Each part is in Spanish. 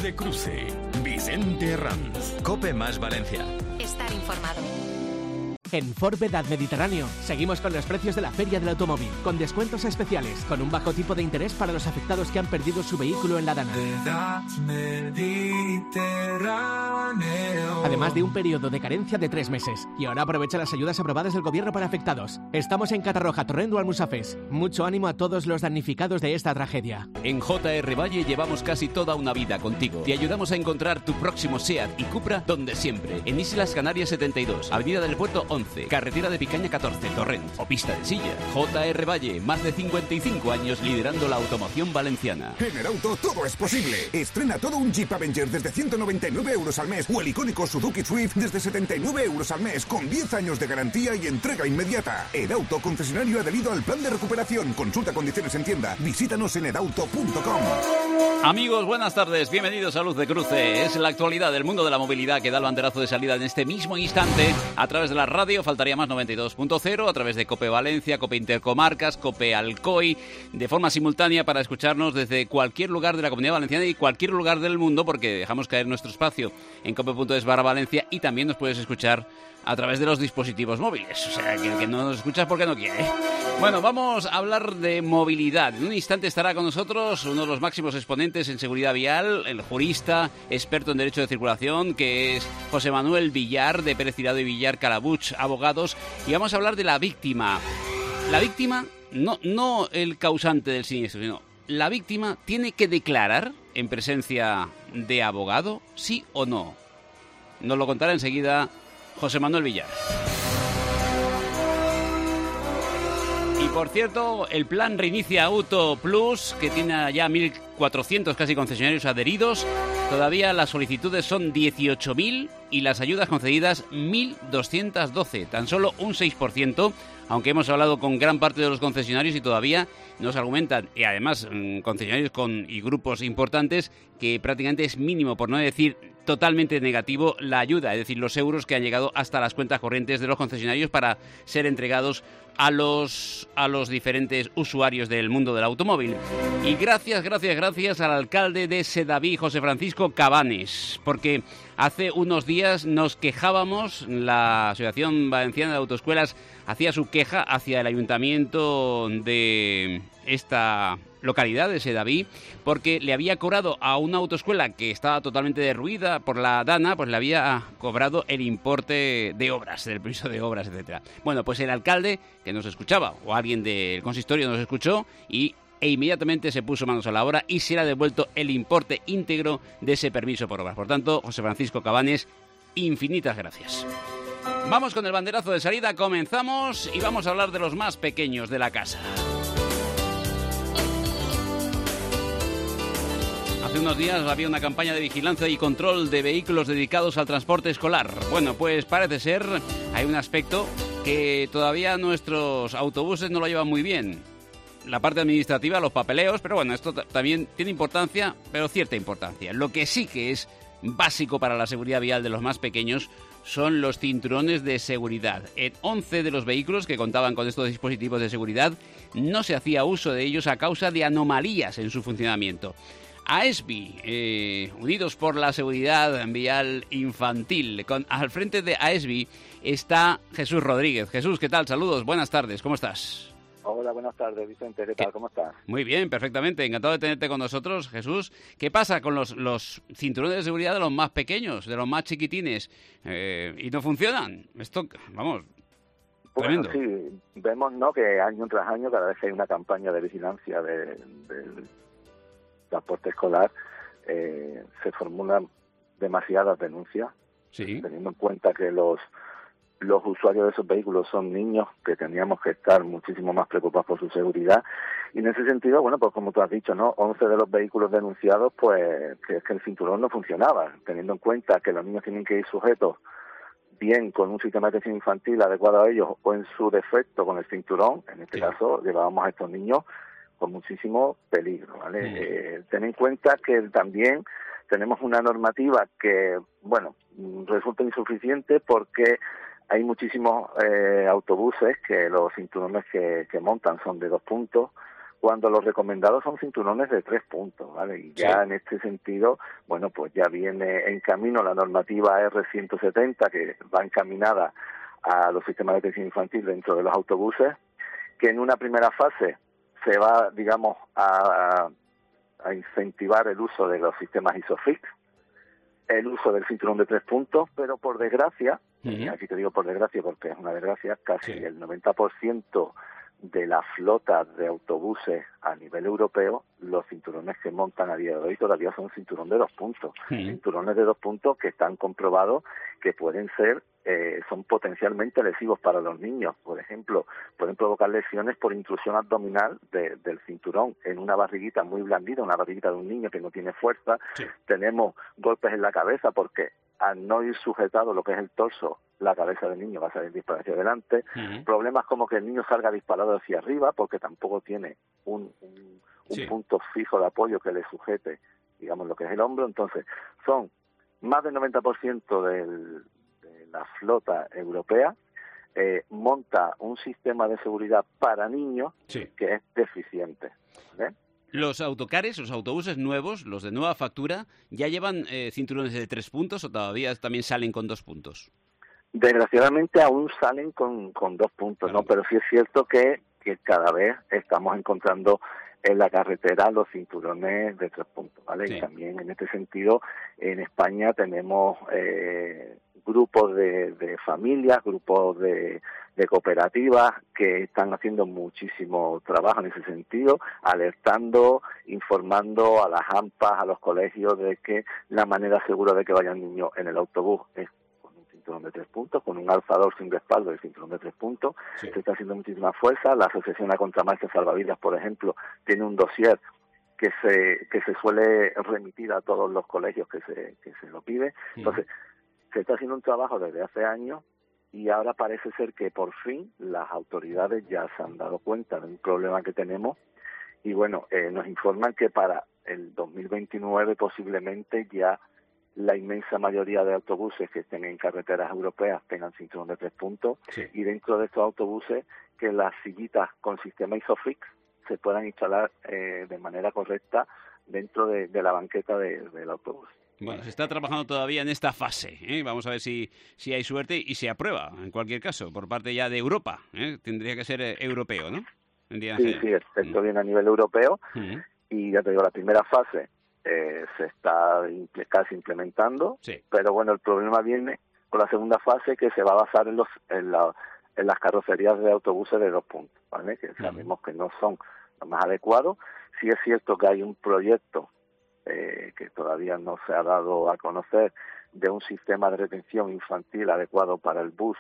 de Cruce, Vicente Herranz. COPE más Valencia. Estar informado. En Ford Vedad Mediterráneo seguimos con los precios de la Feria del Automóvil, con descuentos especiales, con un bajo tipo de interés para los afectados que han perdido su vehículo en la Dana. Además de un periodo de carencia de 3 meses. Y ahora aprovecha las ayudas aprobadas del gobierno para afectados. Estamos en Catarroja, Torrent o Almusafes. Mucho ánimo a todos los damnificados de esta tragedia. En JR Valle llevamos casi toda una vida contigo. Te ayudamos a encontrar tu próximo SEAT y Cupra donde siempre. En Islas Canarias 72, Avenida del Puerto 11, Carretera de Picaña 14, Torrent o Pista de Silla. JR Valle, más de 55 años liderando la automoción valenciana. En Edauto todo es posible. Estrena todo un Jeep Avenger desde 199 euros al mes o el icónico Suzuki Swift desde 79 euros al mes con 10 años de garantía y entrega inmediata. Edauto, concesionario adherido al plan de recuperación. Consulta condiciones en tienda. Visítanos en edauto.com. Amigos, buenas tardes. Bienvenidos a Luz de Cruce. Es la actualidad del mundo de la movilidad que da el banderazo de salida en este mismo instante a través de la radio. Faltaría más 92.0, a través de COPE Valencia, COPE Intercomarcas, COPE Alcoy, de forma simultánea para escucharnos desde cualquier lugar de la Comunidad Valenciana y cualquier lugar del mundo, porque dejamos caer nuestro espacio en cope.es/Valencia y también nos puedes escuchar a través de los dispositivos móviles. O sea, que el que no nos escuchas porque no quiere. Bueno, vamos a hablar de movilidad. En un instante estará con nosotros uno de los máximos exponentes en seguridad vial, el jurista, experto en derecho de circulación, que es José Manuel Villar, de Pérez Tirado y Villar Calabuch, abogados. Y vamos a hablar de la víctima. La víctima, no el causante del siniestro, sino la víctima tiene que declarar en presencia de abogado, sí o no. Nos lo contará enseguida José Manuel Villar. Y por cierto, el plan Reinicia Auto Plus, que tiene ya 1.400 casi concesionarios adheridos, todavía las solicitudes son 18.000 y las ayudas concedidas 1.212, tan solo un 6%, aunque hemos hablado con gran parte de los concesionarios y todavía nos argumentan, y además concesionarios y grupos importantes, que prácticamente es mínimo, por no decir totalmente negativo, la ayuda, es decir, los euros que han llegado hasta las cuentas corrientes de los concesionarios para ser entregados a los diferentes usuarios del mundo del automóvil. Y gracias al alcalde de Sedaví, José Francisco Cabanes, porque hace unos días nos quejábamos, la Asociación Valenciana de Autoescuelas hacía su queja hacia el ayuntamiento de esta localidad de Sedaví, porque le había cobrado a una autoescuela que estaba totalmente derruida por la Dana, pues le había cobrado el importe de obras, del permiso de obras, etcétera. Bueno, pues el alcalde, que nos escuchaba, o alguien del consistorio nos escuchó, e inmediatamente se puso manos a la obra y se le ha devuelto el importe íntegro de ese permiso por obras. Por tanto, José Francisco Cabanes, infinitas gracias. Vamos con el banderazo de salida, comenzamos y vamos a hablar de los más pequeños de la casa. Hace unos días había una campaña de vigilancia y control de vehículos dedicados al transporte escolar. Bueno, pues parece ser, hay un aspecto que todavía nuestros autobuses no lo llevan muy bien. La parte administrativa, los papeleos, pero bueno, esto también tiene importancia, pero cierta importancia. Lo que sí que es básico para la seguridad vial de los más pequeños son los cinturones de seguridad. En 11 de los vehículos que contaban con estos dispositivos de seguridad no se hacía uso de ellos a causa de anomalías en su funcionamiento. AESBI, Unidos por la Seguridad Vial Infantil. Al frente de AESBI está Jesús Rodríguez. Jesús, ¿qué tal? Saludos, buenas tardes, ¿cómo estás? Hola, buenas tardes, Vicente, ¿qué tal? ¿Cómo estás? Muy bien, perfectamente, encantado de tenerte con nosotros, Jesús. ¿Qué pasa con los cinturones de seguridad de los más pequeños, de los más chiquitines? ¿Y no funcionan? Esto, vamos, tremendo. Bueno, sí, vemos, ¿no?, que año tras año, cada vez que hay una campaña de vigilancia del transporte escolar, se formulan demasiadas denuncias, sí, teniendo en cuenta que los usuarios de esos vehículos son niños, que tendríamos que estar muchísimo más preocupados por su seguridad. Y en ese sentido, bueno, pues como tú has dicho, ¿no?, 11 de los vehículos denunciados, pues que es que el cinturón no funcionaba, teniendo en cuenta que los niños tienen que ir sujetos bien con un sistema de atención infantil adecuado a ellos, o en su defecto con el cinturón. En este caso llevábamos a estos niños con muchísimo peligro, ¿vale? Ten en cuenta que también tenemos una normativa que, bueno, resulta insuficiente porque hay muchísimos autobuses que los cinturones que montan son de 2 puntos, cuando los recomendados son cinturones de 3 puntos, ¿vale? Y ya en este sentido, bueno, pues ya viene en camino la normativa R170, que va encaminada a los sistemas de detención infantil dentro de los autobuses, que en una primera fase se va, digamos, a incentivar el uso de los sistemas ISOFIX, el uso del cinturón de 3 puntos, pero por desgracia, aquí te digo por desgracia porque es una desgracia, casi el 90% de la flota de autobuses a nivel europeo, los cinturones que montan a día de hoy todavía son cinturón de 2 puntos. Cinturones de 2 puntos que están comprobados que pueden ser, son potencialmente lesivos para los niños. Por ejemplo, pueden provocar lesiones por intrusión abdominal del cinturón en una barriguita muy blandita, una barriguita de un niño que no tiene fuerza. Tenemos golpes en la cabeza porque al no ir sujetado lo que es el torso, la cabeza del niño va a salir disparada hacia adelante. Problemas como que el niño salga disparado hacia arriba porque tampoco tiene un punto fijo de apoyo que le sujete, digamos, lo que es el hombro. Entonces, son más del 90% de la flota europea monta un sistema de seguridad para niños que es deficiente, ¿vale? ¿Los autocares, los autobuses nuevos, los de nueva factura, ya llevan cinturones de 3 puntos o todavía también salen con 2 puntos? Desgraciadamente aún salen con 2 puntos, ¿no? Pero sí es cierto que cada vez estamos encontrando en la carretera los cinturones de 3 puntos, ¿vale? Y también en este sentido, en España tenemos grupos de familias, grupos de cooperativas que están haciendo muchísimo trabajo en ese sentido, alertando, informando a las AMPAs, a los colegios de que la manera segura de que vayan niños en el autobús es con un cinturón de 3 puntos, con un alzador sin respaldo del cinturón de 3 puntos. Se está haciendo muchísima fuerza. La Asociación a Contramarcha Salvavidas, por ejemplo, tiene un dossier que se suele remitir a todos los colegios que se lo pide. Entonces, se está haciendo un trabajo desde hace años y ahora parece ser que por fin las autoridades ya se han dado cuenta de un problema que tenemos y bueno, nos informan que para el 2029 posiblemente ya la inmensa mayoría de autobuses que estén en carreteras europeas tengan cinturón de 3 puntos y dentro de estos autobuses que las sillitas con sistema ISOFIX se puedan instalar de manera correcta dentro de la banqueta del autobús. Bueno, se está trabajando todavía en esta fase, ¿eh? Vamos a ver si hay suerte y se aprueba, en cualquier caso, por parte ya de Europa, ¿eh? Tendría que ser europeo, ¿no? Sí, esto viene a nivel europeo y ya te digo, la primera fase se está casi implementando, pero bueno, el problema viene con la segunda fase que se va a basar en las carrocerías de autobuses de 2 puntos, ¿vale? Que sabemos que no son los más adecuados. Sí es cierto que hay un proyecto que todavía no se ha dado a conocer, de un sistema de retención infantil adecuado para el bus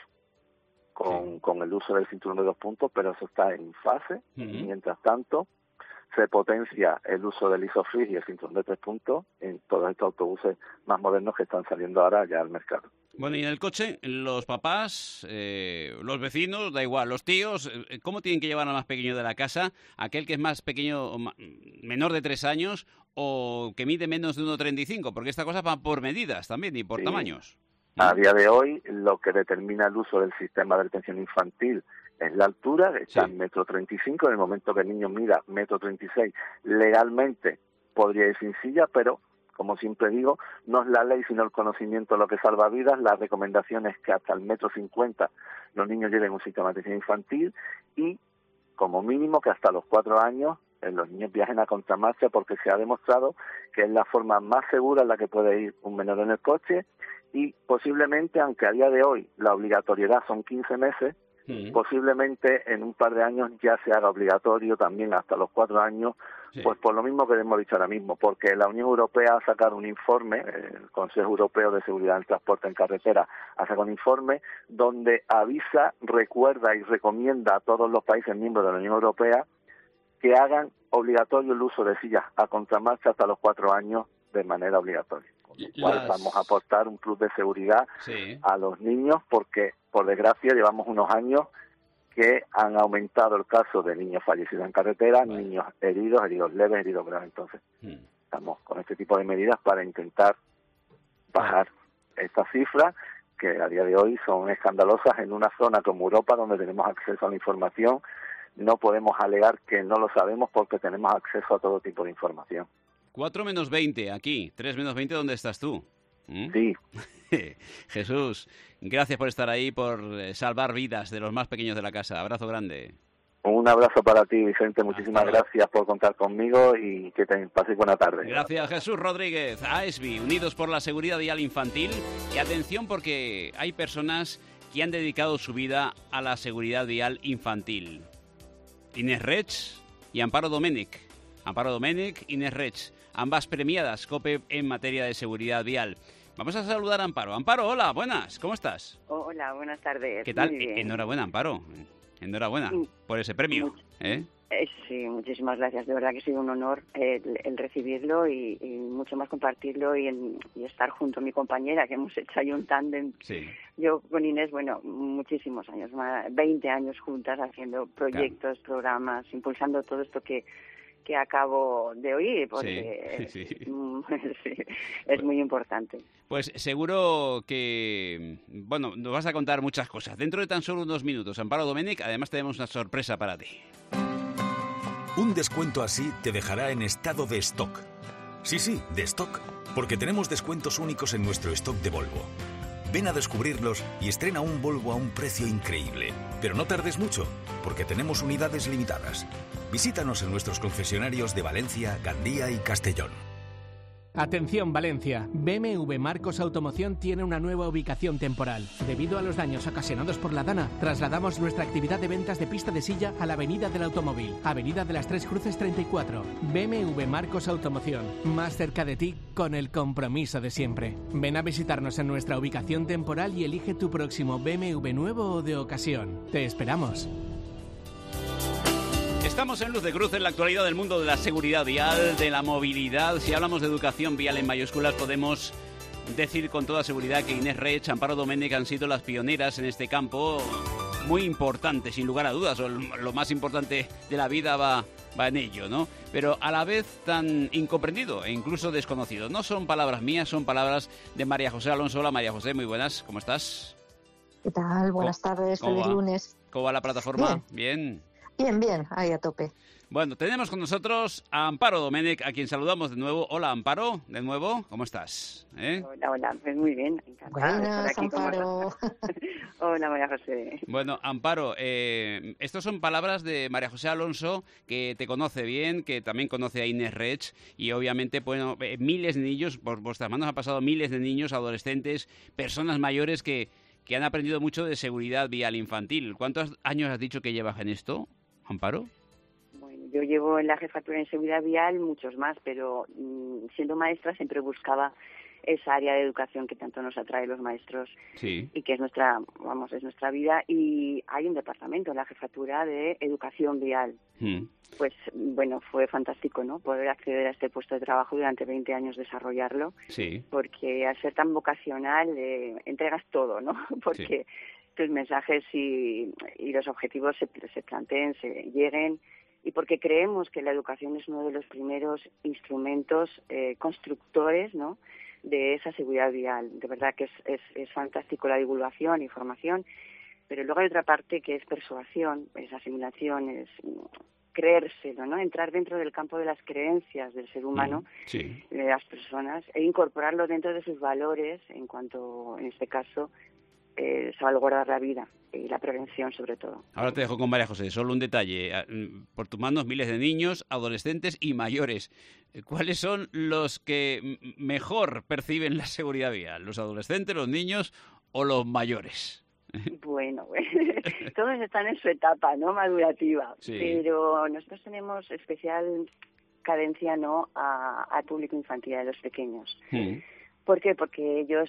con el uso del cinturón de 2 puntos, pero eso está en fase. Mientras tanto, se potencia el uso del ISOFIX y el cinturón de 3 puntos en todos estos autobuses más modernos que están saliendo ahora ya al mercado. Bueno, y en el coche, los papás, los vecinos, da igual, los tíos, ¿cómo tienen que llevar al más pequeño de la casa? Aquel que es más pequeño, menor de 3 años o que mide menos de 1,35, porque esta cosa va por medidas también y por tamaños. A día de hoy, lo que determina el uso del sistema de retención infantil es la altura, que está en 1,35 m. En el momento que el niño mida 1,36 m, legalmente podría ir sin silla, pero como siempre digo, no es la ley sino el conocimiento lo que salva vidas. La recomendación es que hasta el 1,50 m los niños lleven un sistema de atención infantil y como mínimo que hasta los 4 años los niños viajen a contramarcha, porque se ha demostrado que es la forma más segura en la que puede ir un menor en el coche y posiblemente, aunque a día de hoy la obligatoriedad son 15 meses, posiblemente en un par de años ya se haga obligatorio también hasta los 4 años, pues por lo mismo que hemos dicho ahora mismo, porque la Unión Europea ha sacado un informe, el Consejo Europeo de Seguridad del Transporte en Carretera ha sacado un informe donde avisa, recuerda y recomienda a todos los países miembros de la Unión Europea que hagan obligatorio el uso de sillas a contramarcha hasta los 4 años de manera obligatoria. Con lo cual vamos a aportar un plus de seguridad a los niños, porque por desgracia llevamos unos años que han aumentado el caso de niños fallecidos en carretera, niños heridos leves, heridos graves. Entonces, estamos con este tipo de medidas para intentar bajar estas cifras, que a día de hoy son escandalosas en una zona como Europa, donde tenemos acceso a la información no podemos alegar que no lo sabemos porque tenemos acceso a todo tipo de información. 4 menos 20 aquí, 3 menos 20, ¿dónde estás tú? Sí. Jesús, gracias por estar ahí, por salvar vidas de los más pequeños de la casa. Abrazo grande. Un abrazo para ti, Vicente. Muchísimas gracias por contar conmigo y que te pases buena tarde. Gracias, Jesús Rodríguez. AESBI, Unidos por la Seguridad Vial Infantil. Y atención, porque hay personas que han dedicado su vida a la seguridad vial infantil. Inés Reig y Amparo Domènech. Amparo Domènech, Inés Reig, ambas premiadas COPE en materia de seguridad vial. Vamos a saludar a Amparo. Amparo, hola, buenas, ¿cómo estás? Hola, buenas tardes. ¿Qué tal? Muy bien. Enhorabuena, Amparo. Enhorabuena por ese premio. Sí, muchísimas gracias. De verdad que ha sido un honor el recibirlo y mucho más compartirlo y estar junto a mi compañera, que hemos hecho ahí un tándem. Sí. Yo con Inés, muchísimos años, 20 años juntas haciendo proyectos, programas, impulsando todo esto que acabo de oír, porque sí. Es muy importante. Pues seguro que, nos vas a contar muchas cosas. Dentro de tan solo unos minutos, Amparo Domènech, además tenemos una sorpresa para ti. Un descuento así te dejará en estado de stock. Sí, de stock, porque tenemos descuentos únicos en nuestro stock de Volvo. Ven a descubrirlos y estrena un Volvo a un precio increíble. Pero no tardes mucho, porque tenemos unidades limitadas. Visítanos en nuestros concesionarios de Valencia, Gandía y Castellón. Atención Valencia, BMW Marcos Automoción tiene una nueva ubicación temporal. Debido a los daños ocasionados por la Dana, trasladamos nuestra actividad de ventas de pista de silla a la Avenida del Automóvil, Avenida de las Tres Cruces 34. BMW Marcos Automoción, más cerca de ti con el compromiso de siempre. Ven a visitarnos en nuestra ubicación temporal y elige tu próximo BMW nuevo o de ocasión. Te esperamos. Estamos en Luz de Cruz en la actualidad del mundo de la seguridad vial, de la movilidad. Si hablamos de educación vial en mayúsculas, podemos decir con toda seguridad que Inés Reig, Amparo Domènech han sido las pioneras en este campo. Muy importante, sin lugar a dudas. Lo más importante de la vida va en ello, ¿no? Pero a la vez tan incomprendido e incluso desconocido. No son palabras mías, son palabras de María José Alonso. Hola, María José, muy buenas. ¿Cómo estás? ¿Qué tal? Buenas tardes, feliz lunes. ¿Cómo va la plataforma? Bien. Bien, ahí a tope. Bueno, tenemos con nosotros a Amparo Domènech, a quien saludamos de nuevo. Hola, Amparo, de nuevo, ¿cómo estás? Hola, pues muy bien, encantada de estar aquí. Amparo. Hola, María José. Bueno, Amparo, estas son palabras de María José Alonso, que te conoce bien, que también conoce a Inés Reig, y obviamente, miles de niños, por vuestras manos han pasado miles de niños, adolescentes, personas mayores que han aprendido mucho de seguridad vial infantil. ¿Cuántos años has dicho que llevas en esto, Amparo? Bueno, yo llevo en la jefatura en seguridad vial muchos más, pero siendo maestra siempre buscaba esa área de educación que tanto nos atrae los maestros, sí, y que es nuestra vida, y hay un departamento en la jefatura de educación vial. Pues bueno, fue fantástico, ¿no?, poder acceder a este puesto de trabajo durante 20 años, desarrollarlo, sí, porque al ser tan vocacional entregas todo, ¿no? Porque tus mensajes y los objetivos se planteen, se lleguen, y porque creemos que la educación es uno de los primeros instrumentos constructores, ¿no?, de esa seguridad vial. De verdad que es fantástico la divulgación, información, pero luego hay otra parte que es persuasión, es asimilación, es creérselo, ¿no?, entrar dentro del campo de las creencias del ser humano, sí, de las personas, e incorporarlo dentro de sus valores en cuanto, en este caso, salvaguardar la vida y la prevención sobre todo. Ahora te dejo con María José. Solo un detalle. Por tus manos miles de niños, adolescentes y mayores. ¿Cuáles son los que mejor perciben la seguridad vial? ¿Los adolescentes, los niños o los mayores? Bueno, todos están en su etapa, ¿no?, madurativa. Sí. Pero nosotros tenemos especial cadencia, ¿no?, al público infantil, a los pequeños. ¿Por qué? Porque ellos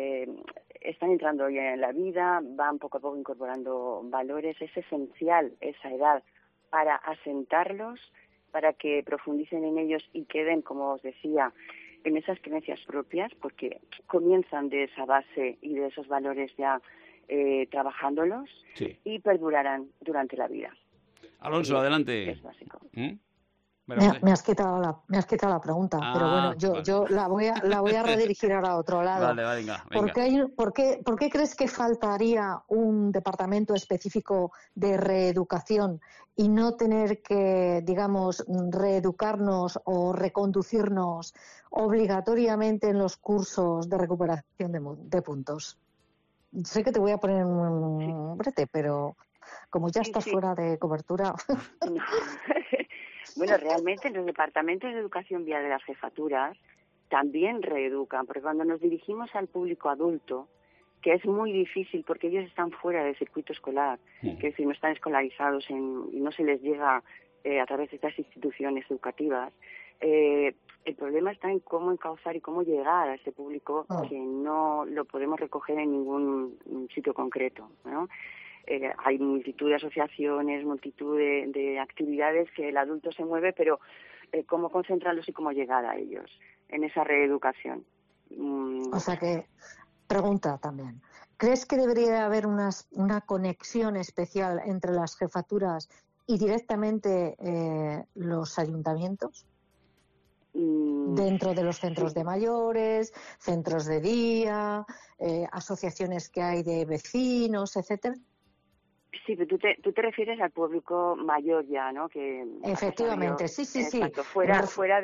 están entrando ya en la vida, van poco a poco incorporando valores. Es esencial esa edad para asentarlos, para que profundicen en ellos y queden, como os decía, en esas creencias propias, porque comienzan de esa base y de esos valores ya trabajándolos, sí, y perdurarán durante la vida. Alonso, adelante. Es básico. Me has quitado la pregunta, pero bueno, yo la voy a redirigir ahora a otro lado. Vale, venga. ¿Por qué crees que faltaría un departamento específico de reeducación y no tener que, digamos, reeducarnos o reconducirnos obligatoriamente en los cursos de recuperación de puntos? Sé que te voy a poner un brete, pero como ya estás fuera de cobertura... No. Bueno, realmente en los departamentos de educación vial de las jefaturas también reeducan, porque cuando nos dirigimos al público adulto, que es muy difícil porque ellos están fuera del circuito escolar, que es decir, no están escolarizados y no se les llega a través de estas instituciones educativas, el problema está en cómo encauzar y cómo llegar a ese público que no lo podemos recoger en ningún sitio concreto, ¿no? Hay multitud de asociaciones, multitud de actividades que el adulto se mueve, pero cómo concentrarlos y cómo llegar a ellos en esa reeducación. O sea que, pregunta también, ¿crees que debería haber una conexión especial entre las jefaturas y directamente los ayuntamientos? Dentro de los centros de mayores, centros de día, asociaciones que hay de vecinos, etcétera. Sí, pero tú te refieres al público mayor ya, ¿no? Que efectivamente, sí. Exacto, fuera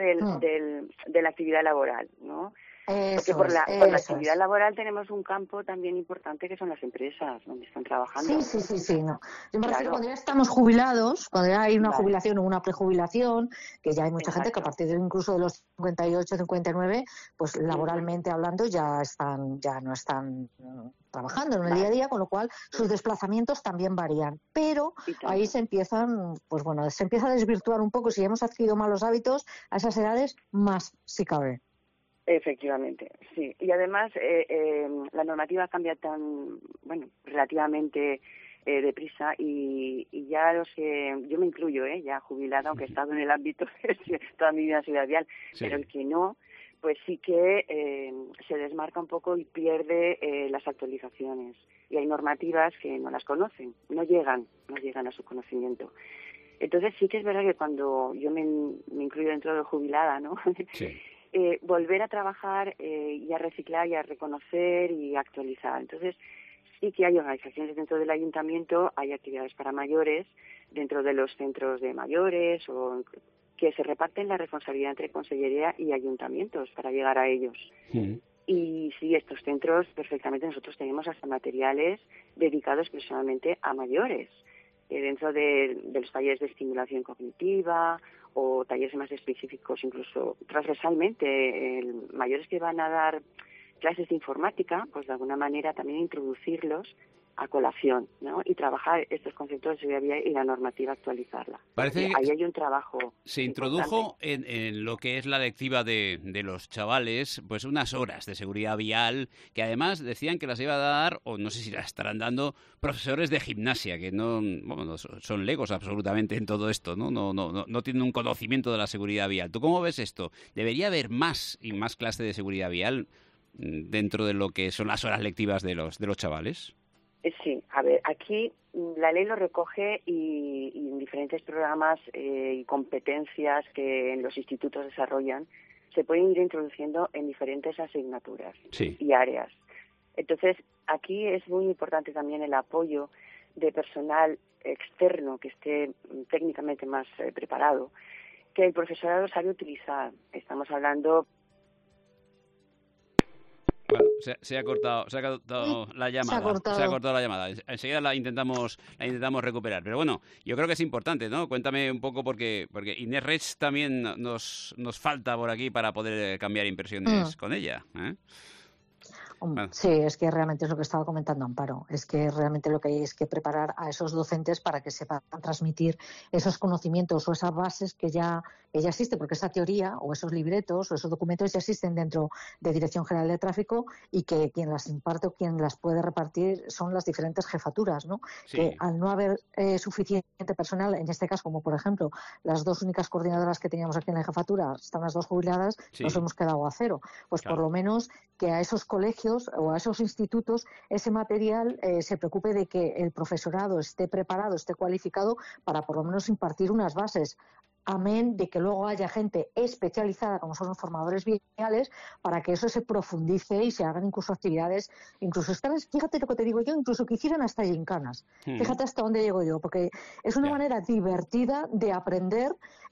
de la actividad laboral, ¿no? Porque por la actividad laboral tenemos un campo también importante que son las empresas donde están trabajando. Sí. No. Yo me refiero cuando ya estamos jubilados, cuando ya hay una jubilación o una prejubilación, que ya hay mucha gente que a partir incluso de los 58, 59, pues laboralmente hablando ya no están trabajando en el día a día, con lo cual sus desplazamientos también varían. Pero ahí se empieza a desvirtuar un poco. Si hemos adquirido malos hábitos a esas edades, más si cabe. Efectivamente, sí. Y además la normativa cambia relativamente deprisa y ya yo me incluyo, ya jubilada, aunque he estado en el ámbito toda mi vida en Seguridad Vial, pero el que no, pues sí que se desmarca un poco y pierde las actualizaciones. Y hay normativas que no las conocen, no llegan a su conocimiento. Entonces sí que es verdad que cuando yo me incluyo dentro de jubilada, ¿no? Sí. Volver a trabajar y a reciclar y a reconocer y actualizar. Entonces, sí que hay organizaciones dentro del ayuntamiento, hay actividades para mayores dentro de los centros de mayores o que se reparten la responsabilidad entre consellería y ayuntamientos para llegar a ellos. Sí. Y sí, estos centros perfectamente nosotros tenemos hasta materiales dedicados personalmente a mayores. Dentro de los talleres de estimulación cognitiva o talleres más específicos, incluso transversalmente, mayores que van a dar clases de informática, pues de alguna manera también introducirlos a colación, ¿no? Y trabajar estos conceptos de seguridad vial y la normativa actualizarla. Parece que ahí hay un trabajo. Se introdujo en lo que es la lectiva de los chavales, pues unas horas de seguridad vial que además decían que las iba a dar, o no sé si las estarán dando, profesores de gimnasia, que no son legos absolutamente en todo esto, ¿no? No tienen un conocimiento de la seguridad vial. ¿Tú cómo ves esto? ¿Debería haber más y más clase de seguridad vial dentro de lo que son las horas lectivas de los chavales? Sí, a ver, aquí la ley lo recoge y en diferentes programas y competencias que en los institutos desarrollan se pueden ir introduciendo en diferentes asignaturas y áreas. Entonces, aquí es muy importante también el apoyo de personal externo que esté técnicamente más preparado, que el profesorado sabe utilizar. Estamos hablando... Bueno, se ha cortado la llamada. Se ha cortado la llamada. Enseguida la intentamos recuperar. Pero bueno, yo creo que es importante, ¿no? Cuéntame un poco porque Inés Reig también nos falta por aquí para poder cambiar impresiones con ella, ¿eh? Bueno. Sí, es que realmente es lo que estaba comentando Amparo, es que realmente lo que hay es que preparar a esos docentes para que sepan transmitir esos conocimientos o esas bases que ya existen, porque esa teoría o esos libretos o esos documentos ya existen dentro de Dirección General de Tráfico y que quien las imparte o quien las puede repartir son las diferentes jefaturas, ¿no? Sí. Que al no haber suficiente personal, en este caso, como por ejemplo las dos únicas coordinadoras que teníamos aquí en la jefatura, están las dos jubiladas, nos hemos quedado a cero. Pues claro, por lo menos que a esos colegios o a esos institutos ese material se preocupe de que el profesorado esté preparado, esté cualificado para por lo menos impartir unas bases. amén de que luego haya gente especializada, como son los formadores viales, para que eso se profundice y se hagan incluso actividades, incluso fíjate lo que te digo yo, incluso que hicieran hasta gincanas. Fíjate hasta dónde llego yo, porque es una manera divertida de aprender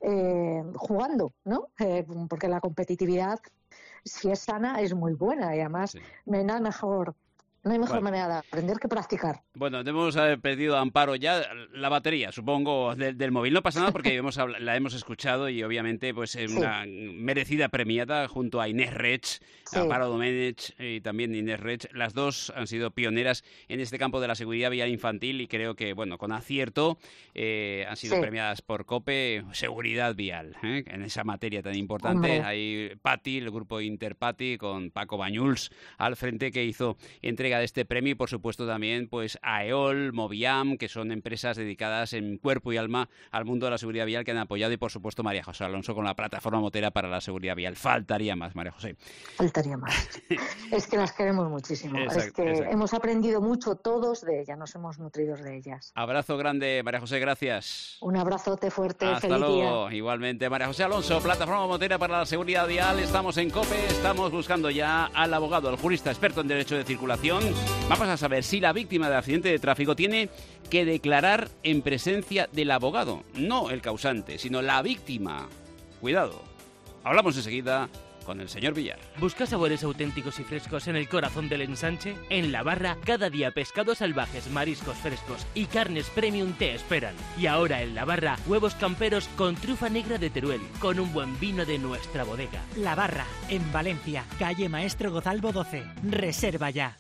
jugando, ¿no? Porque la competitividad, si es sana, es muy buena y además no hay mejor manera de aprender que practicar. Bueno, debemos haber perdido, Amparo, ya la batería, supongo, del móvil. No pasa nada porque la hemos escuchado y obviamente pues una merecida premiada junto a Inés Reig, Amparo Domènech y también Inés Reig. Las dos han sido pioneras en este campo de la seguridad vial infantil y creo que, bueno, con acierto han sido premiadas por COPE, seguridad vial, en esa materia tan importante. Hay PATI, el grupo Interpati, con Paco Bañuls al frente, que hizo entrega de este premio, y por supuesto también pues AEOL, Moviam, que son empresas dedicadas en cuerpo y alma al mundo de la seguridad vial, que han apoyado, y por supuesto María José Alonso con la plataforma motera para la seguridad vial. Faltaría más, María José. Faltaría más. Es que las queremos muchísimo. Hemos aprendido mucho todos de ellas, nos hemos nutrido de ellas. Abrazo grande, María José, gracias. Un abrazote fuerte, hasta feliz luego. día. Igualmente, María José Alonso, plataforma motera para la seguridad vial. Estamos en COPE, estamos buscando ya al abogado, al jurista experto en derecho de circulación. Vamos a saber si la víctima del accidente de tráfico tiene que declarar en presencia del abogado. No el causante, sino la víctima. Cuidado. Hablamos enseguida con el señor Villar. ¿Busca sabores auténticos y frescos en el corazón del ensanche? En La Barra, cada día pescados salvajes, mariscos frescos y carnes premium te esperan. Y ahora en La Barra, huevos camperos con trufa negra de Teruel, con un buen vino de nuestra bodega. La Barra, en Valencia, calle Maestro Gozalbo 12. Reserva ya.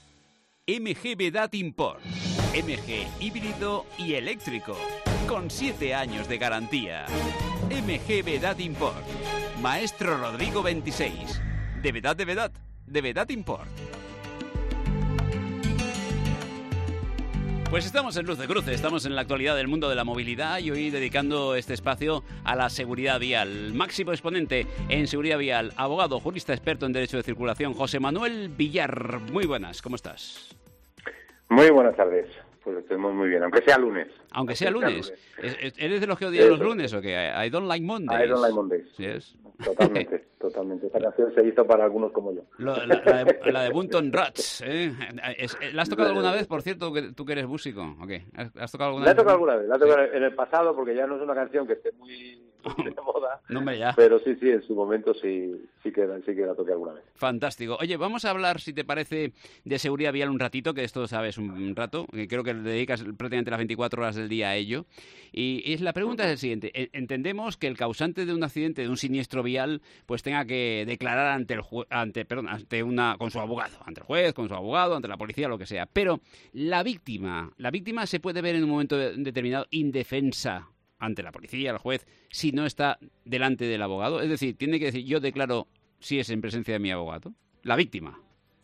MG Vedat Import. MG híbrido y eléctrico, con 7 años de garantía. MG Vedat Import. Maestro Rodrigo 26. De Vedat Import. Pues estamos en Luz de Cruce, estamos en la actualidad del mundo de la movilidad y hoy dedicando este espacio a la seguridad vial. Máximo exponente en seguridad vial, abogado, jurista experto en derecho de circulación, José Manuel Villar. Muy buenas, ¿cómo estás? Muy buenas tardes. Pues estamos muy bien, aunque sea lunes. Aunque sea lunes. ¿Eres de los que odian los lunes o qué? I don't like Mondays. I don't like Mondays. Yes. Totalmente. Esta canción se hizo para algunos como yo. La de Bunton Rats, ¿eh? ¿La has tocado alguna vez, por cierto, tú que eres músico? ¿O qué? ¿Has tocado alguna vez? La he tocado alguna vez. La he tocado en el pasado, porque ya no es una canción que esté muy de moda. No, hombre, ya. Pero sí, en su momento sí que la toqué alguna vez. Fantástico. Oye, vamos a hablar, si te parece, de seguridad vial un ratito, que esto sabes un rato, que creo que le dedicas prácticamente las 24 horas del día a ello. Y la pregunta es el siguiente. Entendemos que el causante de un accidente, de un siniestro vial, pues tenga que declarar con su abogado, ante el juez, con su abogado, ante la policía, lo que sea. Pero la víctima se puede ver en un momento determinado indefensa ante la policía, el juez, si no está delante del abogado. Es decir, tiene que decir, yo declaro si es en presencia de mi abogado. La víctima.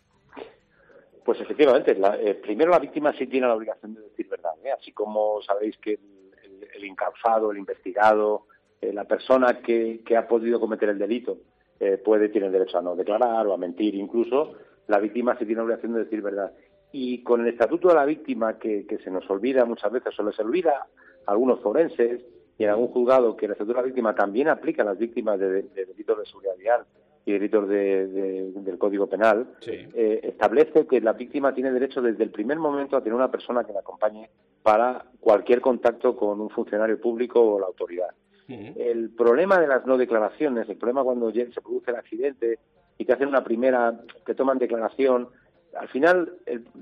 Pues efectivamente, primero la víctima sí tiene la obligación de decir verdad, ¿eh? Así como sabéis que el incausado, el investigado, la persona que ha podido cometer el delito tiene derecho a no declarar o a mentir incluso, la víctima sí tiene la obligación de decir verdad. Y con el estatuto de la víctima, que se nos olvida muchas veces, o les olvida a algunos forenses y en algún juzgado, que el estatuto de la víctima también aplica a las víctimas de delitos de seguridad vial y delitos del Código Penal, establece que la víctima tiene derecho desde el primer momento a tener una persona que la acompañe para cualquier contacto con un funcionario público o la autoridad. El problema de las no declaraciones, el problema cuando se produce el accidente y te hacen una primera, te toman declaración, al final,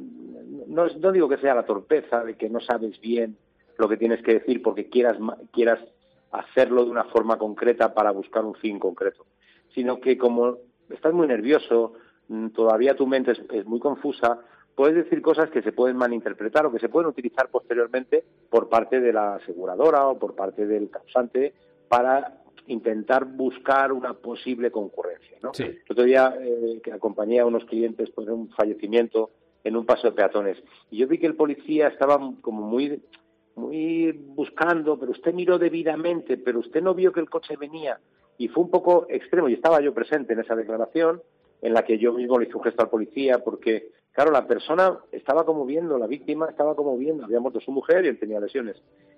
no digo que sea la torpeza de que no sabes bien lo que tienes que decir porque quieras hacerlo de una forma concreta para buscar un fin concreto, sino que como estás muy nervioso, todavía tu mente es muy confusa, puedes decir cosas que se pueden malinterpretar o que se pueden utilizar posteriormente por parte de la aseguradora o por parte del causante para intentar buscar una posible concurrencia, ¿no? Sí. El otro día que acompañé a unos clientes por un fallecimiento en un paso de peatones y yo vi que el policía estaba como muy buscando, pero usted miró debidamente, pero usted no vio que el coche venía, y fue un poco extremo, y estaba yo presente en esa declaración en la que yo mismo le hice un gesto al policía porque, claro, la persona estaba como viendo, la víctima estaba como viendo, había muerto su mujer y él tenía lesiones,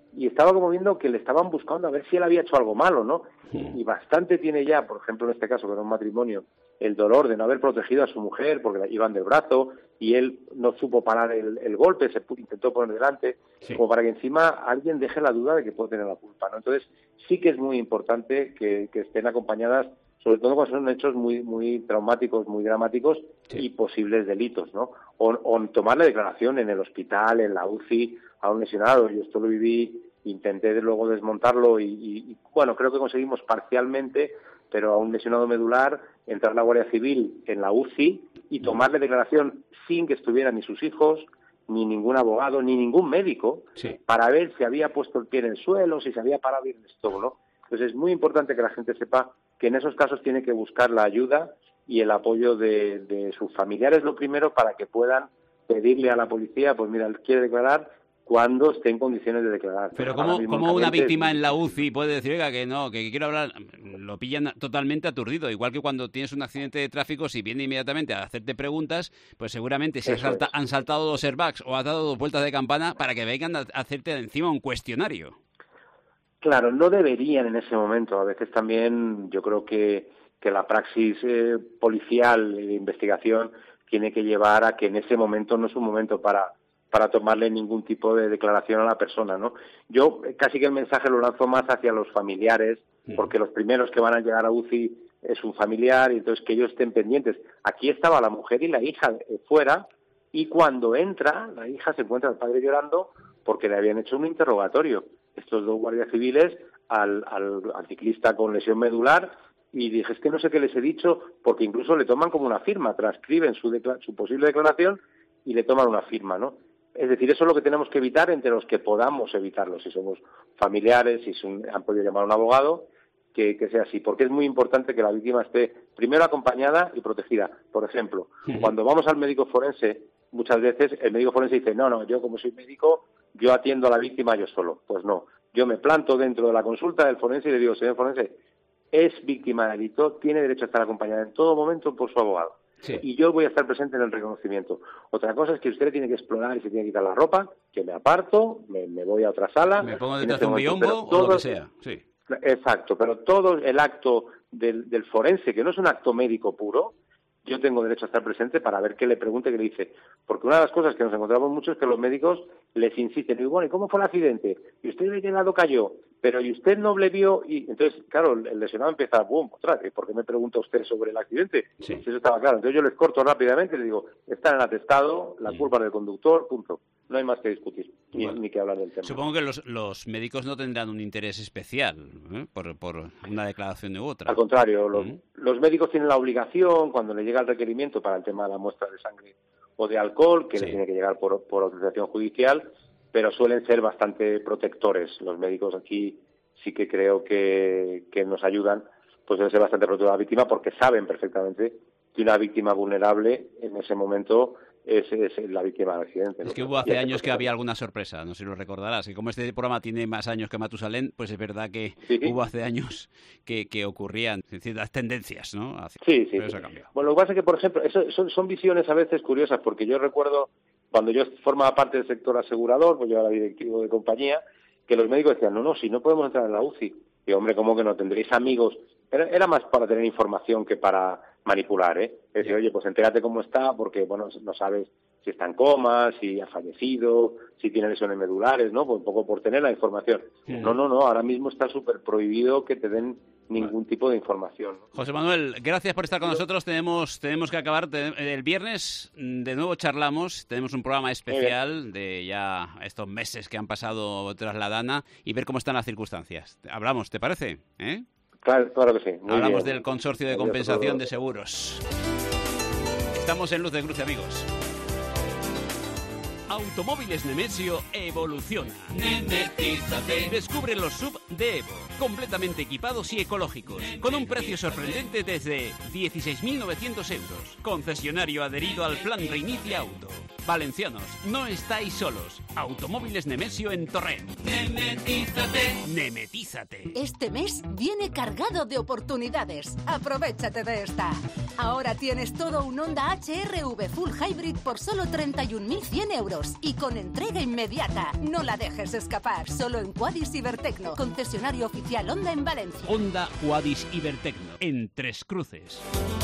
y estaba como viendo que le estaban buscando a ver si él había hecho algo malo, ¿no? Y bastante tiene ya, por ejemplo, en este caso, que era un matrimonio, el dolor de no haber protegido a su mujer porque la iban del brazo y él no supo parar el golpe, intentó poner delante, como para que encima alguien deje la duda de que puede tener la culpa, ¿no? Entonces, sí que es muy importante que estén acompañadas, sobre todo cuando son hechos muy, muy traumáticos, muy dramáticos y posibles delitos, ¿no? O tomar la declaración en el hospital, en la UCI, a un lesionado. Yo esto lo viví, intenté luego desmontarlo y bueno, creo que conseguimos parcialmente, pero a un lesionado medular, entrar a la Guardia Civil en la UCI y tomarle declaración sin que estuvieran ni sus hijos, ni ningún abogado, ni ningún médico, para ver si había puesto el pie en el suelo, si se había parado bien el estómago, ¿no? Entonces es muy importante que la gente sepa que en esos casos tiene que buscar la ayuda y el apoyo de sus familiares, lo primero, para que puedan pedirle a la policía, pues mira, él quiere declarar, cuando esté en condiciones de declarar. Pero ¿cómo una víctima en la UCI puede decir, oiga, que no, que quiero hablar? Lo pillan totalmente aturdido. Igual que cuando tienes un accidente de tráfico, si viene inmediatamente a hacerte preguntas, pues seguramente si han saltado 2 airbags o has dado 2 vueltas de campana para que vengan a hacerte encima un cuestionario. Claro, no deberían en ese momento. A veces también yo creo que la praxis policial de investigación tiene que llevar a que en ese momento no es un momento para tomarle ningún tipo de declaración a la persona, ¿no? Yo casi que el mensaje lo lanzo más hacia los familiares, porque los primeros que van a llegar a UCI es un familiar, y entonces que ellos estén pendientes. Aquí estaba la mujer y la hija fuera, y cuando entra, la hija se encuentra al padre llorando porque le habían hecho un interrogatorio. Estos 2 guardias civiles al ciclista con lesión medular, y dije, es que no sé qué les he dicho, porque incluso le toman como una firma, transcriben su posible declaración y le toman una firma, ¿no? Es decir, eso es lo que tenemos que evitar entre los que podamos evitarlo, si somos familiares, si han podido llamar a un abogado, que sea así, porque es muy importante que la víctima esté primero acompañada y protegida. Por ejemplo, cuando vamos al médico forense, muchas veces el médico forense dice, no, yo como soy médico, yo atiendo a la víctima yo solo. Pues no, yo me planto dentro de la consulta del forense y le digo, señor forense, es víctima de delito, tiene derecho a estar acompañada en todo momento por su abogado. Y yo voy a estar presente en el reconocimiento. Otra cosa es que usted tiene que explorar y se tiene que quitar la ropa, que me aparto, me voy a otra sala. Me pongo detrás de un biombo o lo que sea. Sí. Exacto, pero todo el acto del forense, que no es un acto médico puro, yo tengo derecho a estar presente para ver qué le pregunte, qué le dice. Porque una de las cosas que nos encontramos mucho es que los médicos les insisten, y bueno, ¿y cómo fue el accidente? ¿Y usted de qué lado cayó? Pero ¿y usted no le vio? Y entonces, claro, el lesionado empieza, otra vez, ¿por qué me pregunta usted sobre el accidente? Si eso estaba claro. Entonces yo les corto rápidamente y les digo, está en el atestado, la culpa es del conductor, punto. No hay más que discutir, ni que hablar del tema. Supongo que los médicos no tendrán un interés especial por una declaración u otra. Al contrario, los médicos tienen la obligación, cuando le llega el requerimiento para el tema de la muestra de sangre o de alcohol, que le tiene que llegar por autorización judicial, pero suelen ser bastante protectores. Los médicos aquí sí que creo que nos ayudan, pues deben ser bastante protectores a la víctima, porque saben perfectamente que una víctima vulnerable en ese momento es la víctima del accidente, ¿no? Es que hubo hace años que había alguna sorpresa, no sé si lo recordarás, y como este programa tiene más años que Matusalén, pues es verdad que hubo hace años que ocurrían ciertas tendencias, ¿no? Sí. Eso ha cambiado. Bueno, lo que pasa es que, por ejemplo, son visiones a veces curiosas, porque yo recuerdo cuando yo formaba parte del sector asegurador, pues yo era directivo de compañía, que los médicos decían, no, si no podemos entrar en la UCI. Y hombre, ¿cómo que no? ¿Tendréis amigos? Era más para tener información que para manipular, ¿eh? Es decir, oye, pues entérate cómo está, porque, bueno, no sabes si está en coma, si ha fallecido, si tiene lesiones medulares, ¿no? Pues un poco por tener la información. No, ahora mismo está súper prohibido que te den ningún tipo de información, ¿no? José Manuel, gracias por estar con nosotros. Tenemos que acabar. El viernes de nuevo charlamos, tenemos un programa especial de ya estos meses que han pasado tras la Dana y ver cómo están las circunstancias. Hablamos, ¿te parece? Claro que sí. Hablamos del Consorcio de Compensación de Seguros. Estamos en Luz de Cruce, amigos. Automóviles Nemesio evoluciona. Nemetízate. Descubre los SUV de Evo, completamente equipados y ecológicos, con un precio sorprendente desde 16.900 euros. Concesionario adherido al Plan Reinicia Auto. Valencianos, no estáis solos. Automóviles Nemesio en Torrent. Nemetízate. Este mes viene cargado de oportunidades. Aprovechate de esta. Ahora tienes todo un Honda HR-V Full Hybrid por solo 31.100 euros y con entrega inmediata. No la dejes escapar. Solo en Quadis Ibertecno, concesionario oficial Honda en Valencia. Honda Quadis Ibertecno, en Tres Cruces.